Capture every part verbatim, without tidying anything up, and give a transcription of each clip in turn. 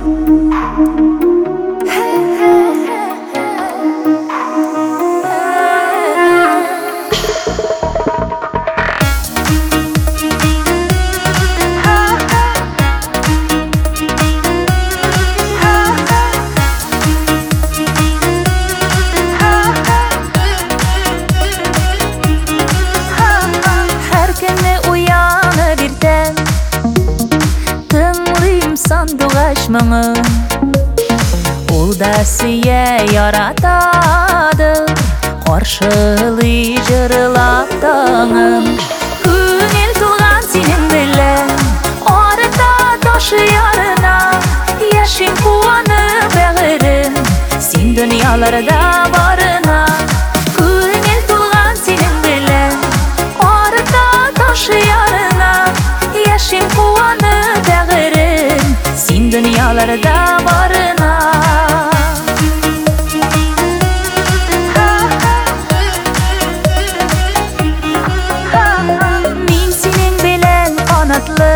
Sandıqaşmağın Ol da siye yaratadır Qarşılı jırlap dağın Күңел тұлған сенің білін Арыта ташы ярына Яшин қуаны бәғірін Сен дүнияларда барына Күңел тұлған сенің білін Арыта ташы ярына Яшин қуаны бәғірін Сен дүнияларда барына Мен сенің белән қанатлы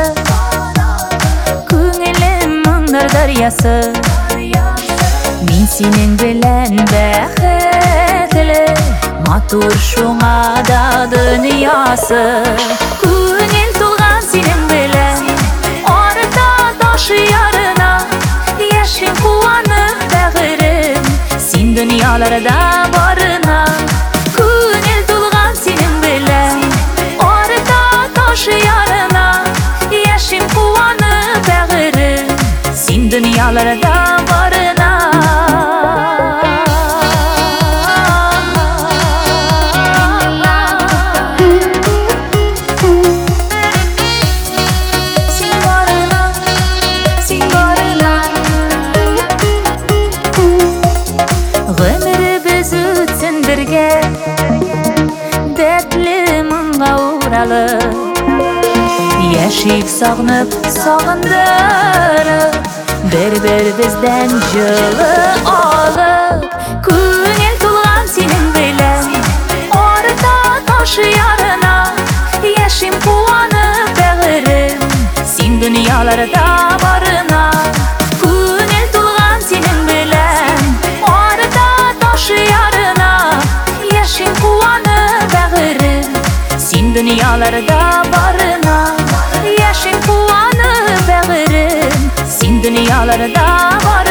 Күңелем мұңнар дариясы Мен сенің белән бәхетлі Матур шуңа да дүниясы Күңел тұлған сенің белән Арыта ташы ярына Яшин қуаны бәғірін Сен дүнияларда барына Күңел тұлған сенің белән Арыта ташы ярына Яшин қуаны бәғірін Сен дүнияларда барына Гөмірбіз өтсін бірге Дәртлі мұңға оралып Яшик сағынып сағындырып Бір-бір бізден жылы алып Күңел тұлған сенің білән Арыта ташы ярына Яшим қуаны бәғірін Сен дүнияларда барына Күңел тұлған сенің білән Арыта ташы ярына Яшин қуаны бәғірін Сен дүнияларда барына Яшин қуаны бәғірін Сен дүнияларда барына